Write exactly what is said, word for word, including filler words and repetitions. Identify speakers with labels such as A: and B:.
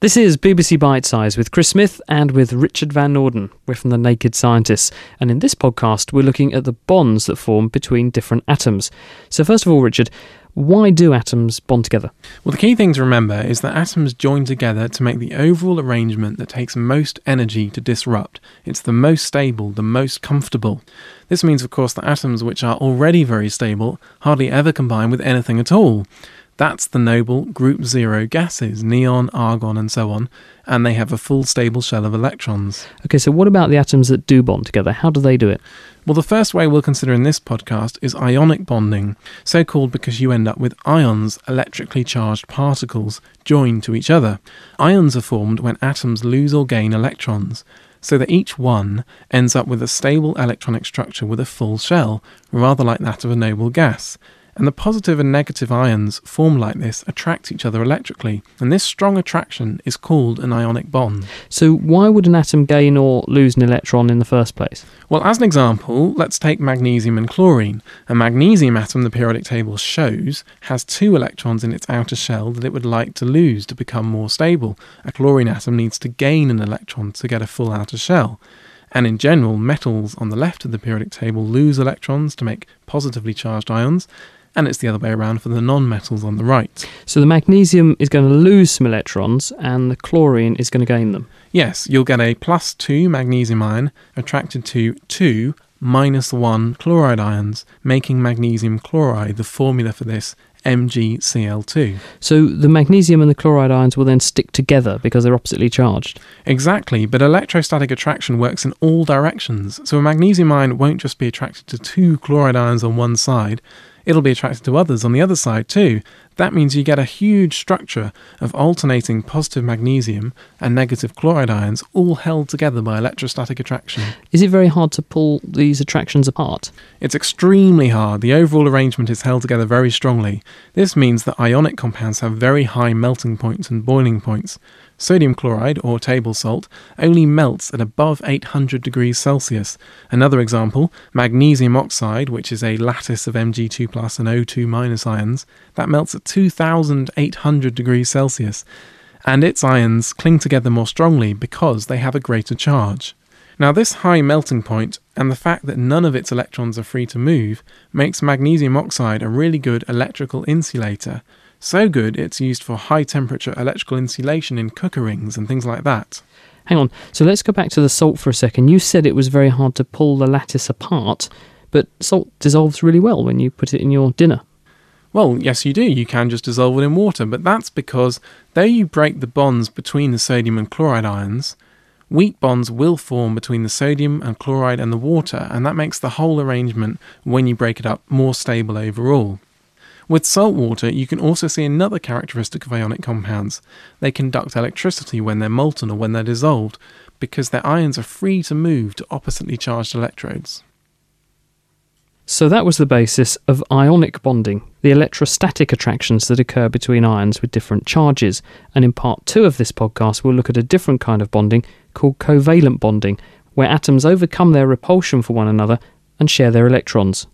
A: This is B B C Bitesize with Chris Smith and with Richard Van Noorden. We're from The Naked Scientists, and in this podcast we're looking at the bonds that form between different atoms. So first of all, Richard, why do atoms bond together?
B: Well, the key thing to remember is that atoms join together to make the overall arrangement that takes most energy to disrupt. It's the most stable, the most comfortable. This means, of course, that atoms which are already very stable hardly ever combine with anything at all. That's the noble group zero gases, neon, argon and so on, and they have a full stable shell of electrons.
A: Okay, so what about the atoms that do bond together? How do they do it?
B: Well, the first way we'll consider in this podcast is ionic bonding, so called because you end up with ions, electrically charged particles, joined to each other. Ions are formed when atoms lose or gain electrons, so that each one ends up with a stable electronic structure with a full shell, rather like that of a noble gas. And the positive and negative ions formed like this attract each other electrically, and this strong attraction is called an ionic bond.
A: So why would an atom gain or lose an electron in the first place?
B: Well, as an example, let's take magnesium and chlorine. A magnesium atom the periodic table shows has two electrons in its outer shell that it would like to lose to become more stable. A chlorine atom needs to gain an electron to get a full outer shell. And in general, metals on the left of the periodic table lose electrons to make positively charged ions, and it's the other way around for the non-metals on the right.
A: So the magnesium is going to lose some electrons and the chlorine is going to gain them?
B: Yes, you'll get a plus two magnesium ion attracted to two minus one chloride ions, making magnesium chloride. The formula for this, M g C l two.
A: So the magnesium and the chloride ions will then stick together because they're oppositely charged?
B: Exactly, but electrostatic attraction works in all directions. So a magnesium ion won't just be attracted to two chloride ions on one side, it'll be attracted to others on the other side too. That means you get a huge structure of alternating positive magnesium and negative chloride ions all held together by electrostatic attraction.
A: Is it very hard to pull these attractions apart?
B: It's extremely hard. The overall arrangement is held together very strongly. This means that ionic compounds have very high melting points and boiling points. Sodium chloride, or table salt, only melts at above eight hundred degrees Celsius. Another example, magnesium oxide, which is a lattice of M g two plus and O two minus ions, that melts at two thousand eight hundred degrees Celsius, and its ions cling together more strongly because they have a greater charge. Now, this high melting point and the fact that none of its electrons are free to move makes magnesium oxide a really good electrical insulator. So good, it's used for high-temperature electrical insulation in cooker rings and things like that.
A: Hang on, so let's go back to the salt for a second. You said it was very hard to pull the lattice apart, but salt dissolves really well when you put it in your dinner.
B: Well, yes you do. You can just dissolve it in water, but that's because though you break the bonds between the sodium and chloride ions, weak bonds will form between the sodium and chloride and the water, and that makes the whole arrangement, when you break it up, more stable overall. With salt water, you can also see another characteristic of ionic compounds. They conduct electricity when they're molten or when they're dissolved, because their ions are free to move to oppositely charged electrodes.
A: So that was the basis of ionic bonding, the electrostatic attractions that occur between ions with different charges. And in part two of this podcast, we'll look at a different kind of bonding called covalent bonding, where atoms overcome their repulsion for one another and share their electrons.